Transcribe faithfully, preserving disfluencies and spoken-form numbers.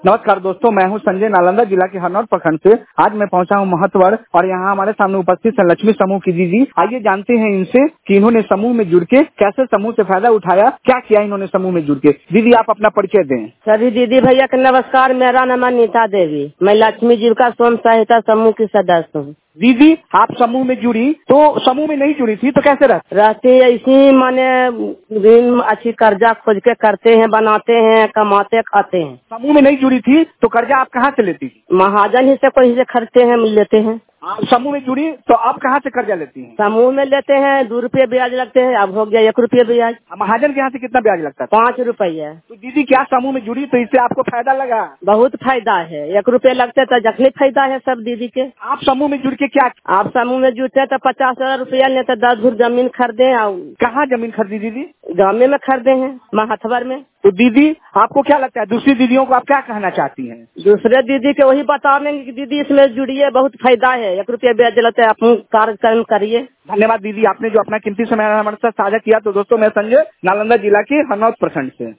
नमस्कार दोस्तों, मैं हूं संजय, नालंदा जिला के हरनौत प्रखंड से। आज मैं पहुंचा हूं महतवड़ और यहां हमारे सामने उपस्थित है लक्ष्मी समूह की दीदी। आइए जानते हैं इनसे कि इन्होंने समूह में जुड़ के कैसे समूह से फायदा उठाया, क्या किया इन्होंने समूह में जुड़ के। दीदी आप अपना परिचय दें। सभी दीदी भैया को नमस्कार। मेरा नाम नीता देवी, मैं लक्ष्मी जीविका स्वयं सहायता समूह की सदस्य हूँ। दीदी आप समूह में जुड़ी तो समूह में नहीं जुड़ी थी तो कैसे रह रहते ऐसी माने ऋण अच्छी कर्जा खोज के करते हैं, बनाते हैं, कमाते खाते हैं। समूह में नहीं जुड़ी थी तो कर्जा आप कहाँ से लेती थी? महाजन ही से कोई से खरीदते हैं, लेते हैं। आप समूह में जुड़ी तो आप कहाँ से कर्जा लेती हैं? समूह में लेते हैं, दो रुपये ब्याज लगते हैं, अब हो गया एक रुपये ब्याज। महाजन के यहाँ से कितना ब्याज लगता है? पाँच रुपये। तो दीदी क्या समूह में जुड़ी तो इससे आपको फायदा लगा? बहुत फायदा है, एक रुपये लगते तो जखनी फायदा है सब दीदी के। आप समूह में जुड़ के क्या? आप समूह में जुड़ते तो पचास हजार रुपया लेते, दस भूर जमीन खरीदे। कहाँ जमीन खरीदी दीदी? गाँव में खरीदे हैं, महतवर में। तो दीदी आपको क्या लगता है, दूसरी दीदियों को आप क्या कहना चाहती हैं? दूसरे दीदी के वही बतावेंगे कि दीदी इसमें जुड़िए, बहुत फायदा है, एक रुपया ब्याज लेते हैं, अपन कार्यक्रम करिए। धन्यवाद दीदी, आपने जो अपना कीमती समय हमारे साथ साझा किया। तो दोस्तों मैं संजय, नालंदा जिला के हरनौत प्रखंड से।